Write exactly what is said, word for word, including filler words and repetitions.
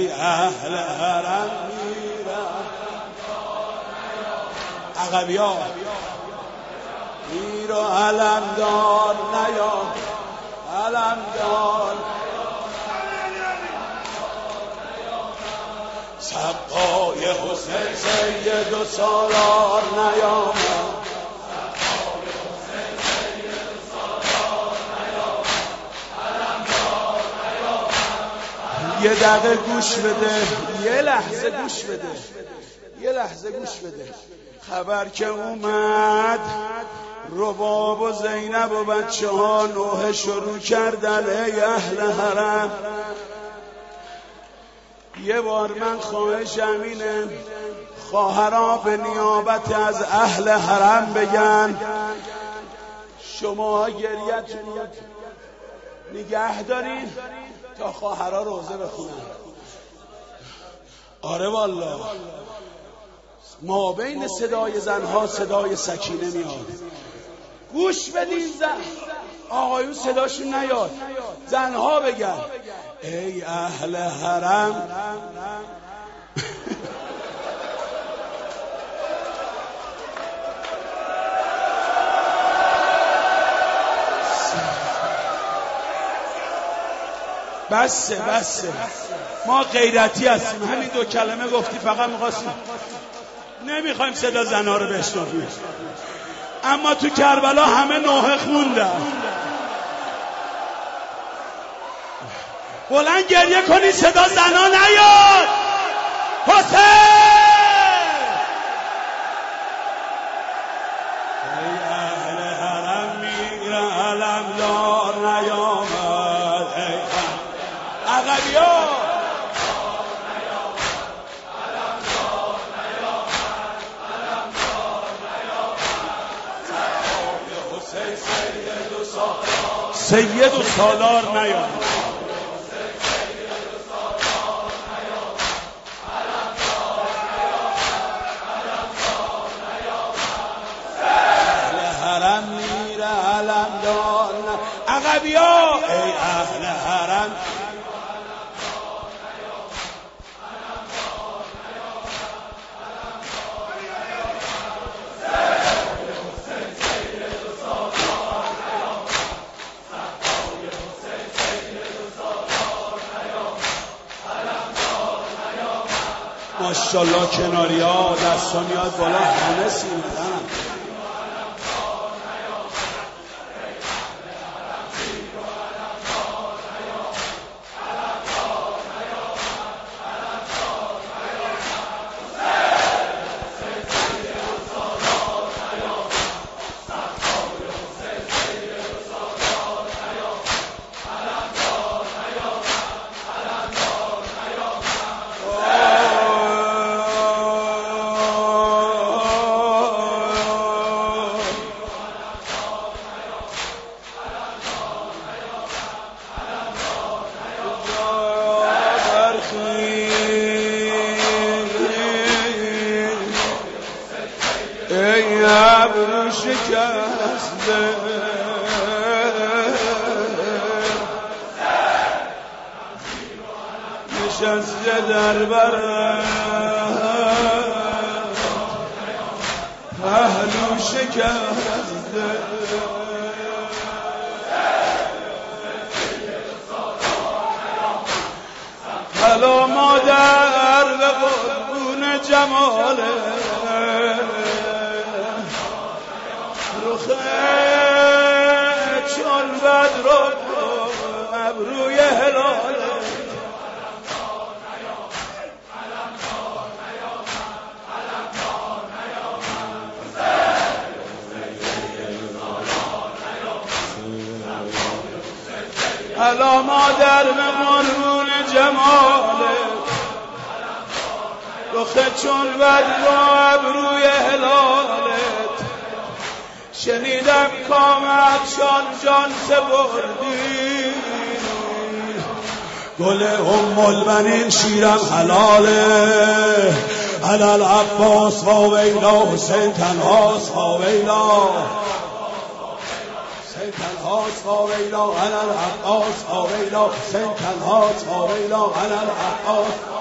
ای اهل حرم میرم عقبیا میر و علمدار نیا علمدار سبای حسین سید و سالار نیامد یه دقیقه گوش بده یه لحظه گوش بده یه لحظه گوش بده خبر که اومد رباب و زینب و بچه ها نوحه شروع کردن ای اهل حرم یه بار من خواهشم اینه خواهرها به نیابت از اهل حرم بگن شما گریتون نگه دارین تا خواهرها روزه بخونن. آره والله ما بین صدای زنها صدای سکینه میاد. گوش بدین زن آقایون صداشون نیاد زنها بگن ای اهل حرم بسه بسه ما غیرتی هستیم همین دو کلمه گفتی فقط میخواستیم نمیخوایم صدا زنها رو بشنویم اما تو کربلا همه نوحه خوندن بلند گریه کنی صدا زنها نیاد حسین ای اهل حرم میگرن علمدار نیامد ای عقبیا سید و سالار نیامد اهل حرم میره علمدار عقبیا ای اهل حرم ماشاءالله کناری ها دستا میاد بالا همه سیمدن ای ابرو شکسته نشسته در برم پهلو شکسته حالا مادر به قربون جماله چون بدر و ابروی هلاله حالا مادر به قربون جماله رخ چون بدر و ابروی هلالت شنیدم کامت شان جان سپردی گل ام البنین شیرم حلاله علال عباس و ویلا حسین تنهاست و ویلا حسین تنهاست و ویلا علال عباس و ویلا حسین تنهاست و ویلا علال عباس